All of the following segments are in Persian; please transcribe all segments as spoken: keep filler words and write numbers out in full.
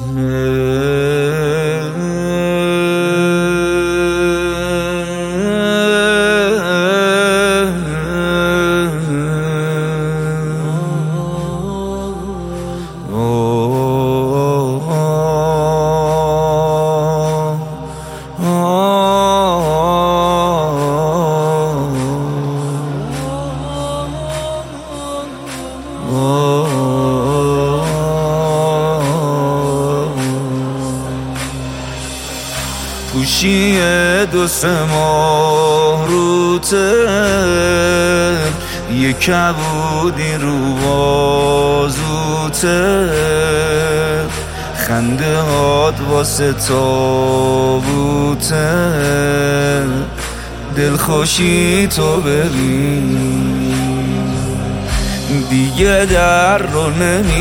پوشی دو سه ماه روته یه کبودی رو بازوته خنده هات واسه تابوته دلخوشی تو ببین دیگه در رو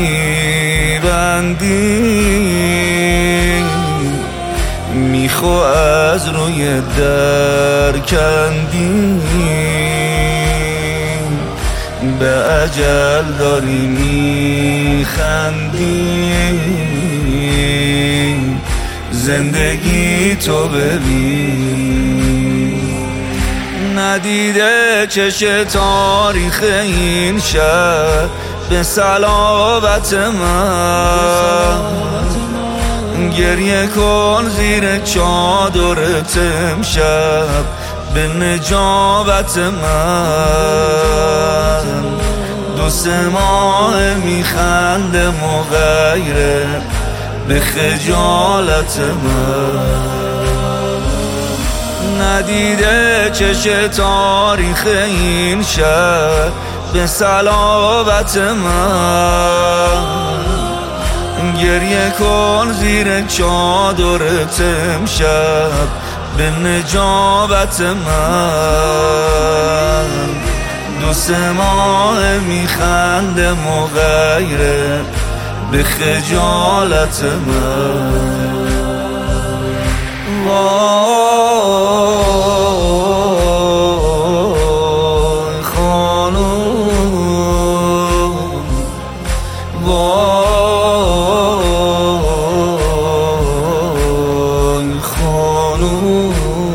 نمیبندی میخو از روی در کندی به اجل داری میخندی زندگی تو ببین ندیده چش تاریخ این شهر به صلابت من گریه کن زیر چادرت امشب به نجابت من دو سه ماه میخنده مغیره به خجالت من ندیده چش تاریخ این شهر به صلابت من گریه کن زیر چادرت امشب به نجابت من دو سه ماه میخنده مغیره به خجالت من وای خانوم وای خانوم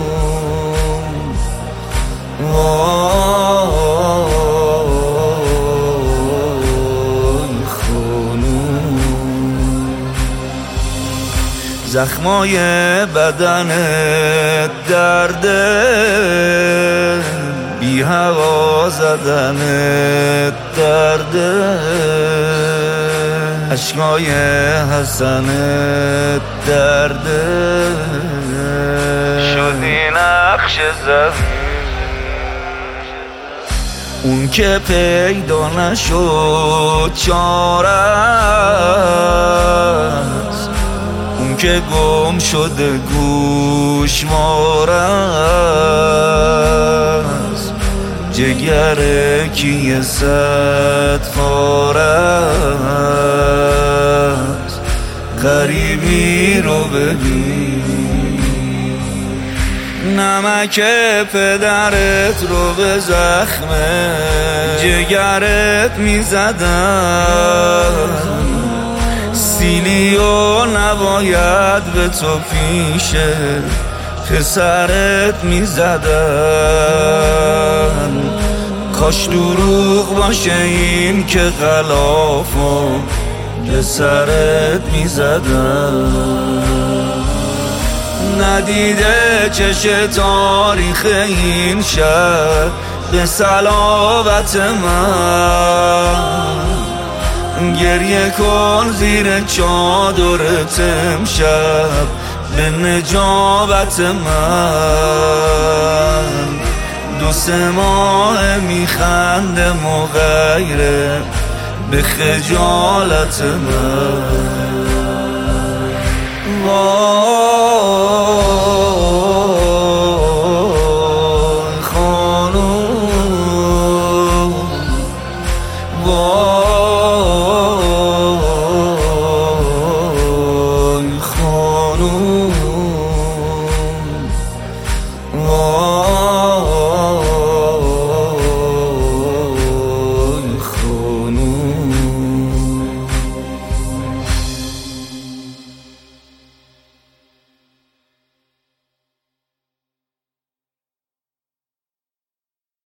وای خانوم زخمای بدنت درده بی هوا زدنت درده عشقای حسنت درده شدی نقش زمین اون که پیدا نشد چاره است اون که گم شده گوشواره است جگر کیه صد پاره است غریبی رو ببین نمک پدرت رو به زخم جگرت میزدن سیلی و نباید به تو پیش پسرت میزدن کاش دروغ باشه این که غلافو به سرت میزدن ندیده چش تاریخ این شهر به صلابت من گریه کن زیر چادرت امشب به نجابت من دو سه ماه میخنده مغیره به خجالت من